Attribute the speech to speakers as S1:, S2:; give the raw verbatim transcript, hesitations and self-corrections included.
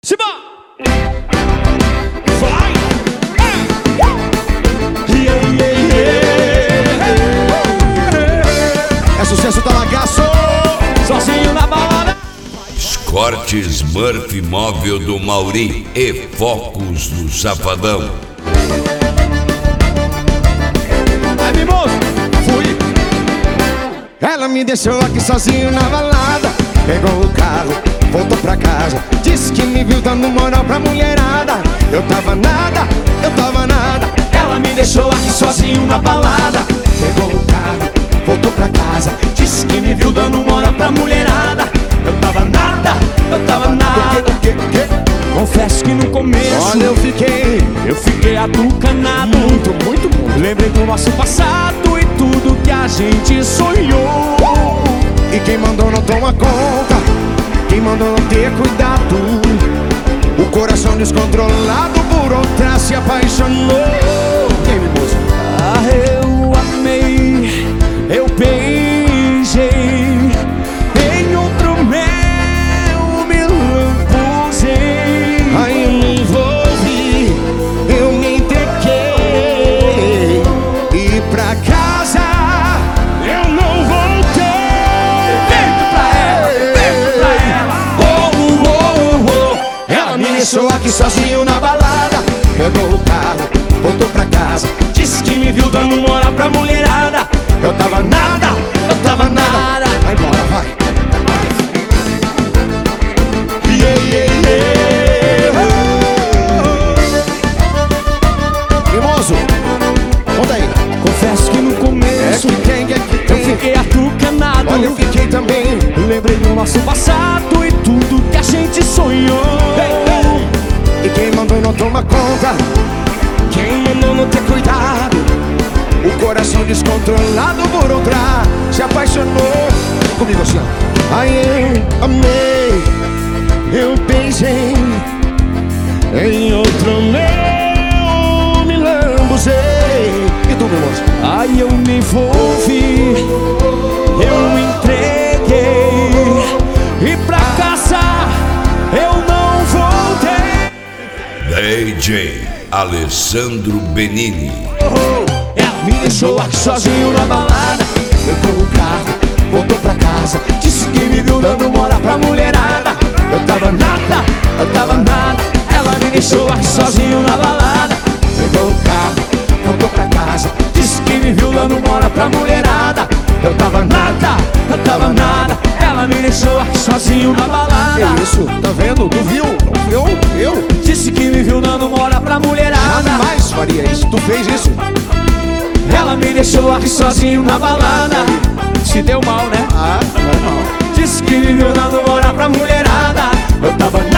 S1: Cima! Vai! Yeah, yeah, yeah. É sucesso da Lagaço! Sozinho na balada!
S2: Cortes Murphy Móvel do Mauri e Focos do Safadão.
S1: Vai, mimoso! Fui! Ela me deixou aqui sozinho na balada. Pegou o carro, voltou pra casa. Disse que me viu dando moral pra mulherada. Eu tava nada, eu tava nada. Ela me deixou aqui sozinho na balada. Pegou o carro, voltou pra casa. Disse que me viu dando moral pra mulherada. Eu tava nada, eu tava nada. O que, o que, o que? Confesso que no começo, olha, eu fiquei, eu fiquei atucanado. Muito, muito, muito. Lembrei do nosso passado e tudo que a gente sonhou. E quem mandou não toma conta, quem mandou não ter cuidado. O coração descontrolado por outra se apaixonou. Quem me moça? Ah, eu amei, eu beijei, em outro mel me lambuzei. Aí eu me envolvi, eu me entreguei, e pra casa eu não voltei. Deixou aqui sozinho na balada. Pegou o carro, voltou pra casa. Disse que me viu dando moral pra mulherada. Eu tava nada, eu tava nada. Vai embora, vai. Yeah, yeah, yeah. Mimoso, conta aí. Confesso que no começo, é que tem, é que tem. Eu fiquei atucanado. Olha, eu fiquei também. Lembrei do nosso passado e tudo que a gente sonhou. E quem mandou não toma conta, quem mandou não ter cuidado. O coração descontrolado por outra se apaixonou. Comigo assim, ó. Ai, eu amei, eu beijei, em outro meu me lambuzei. E tu, meu moço? Ai, eu me envolvi, eu me entreguei, e pra casa eu não voltei.
S2: D J Alessandro Benini.
S1: Ela me deixou aqui sozinho na balada. Pegou o carro, voltou pra casa. Disse que me viu dando moral pra mulherada. Eu tava nada, eu tava nada. Ela me deixou aqui sozinho na balada. Pegou o carro, voltou pra casa. Disse que me viu dando moral pra mulherada. Eu tava nada, eu tava nada. Ela me deixou aqui sozinho na balada. Que isso, tá vendo? Tu viu? Não viu? Eu? Disse que me viu dando moral pra mulherada. Jamais faria isso, tu fez isso. Ela me deixou aqui sozinho na balada. Se deu mal, né? Ah, não, não. Disse que me viu dando moral pra mulherada. Eu tava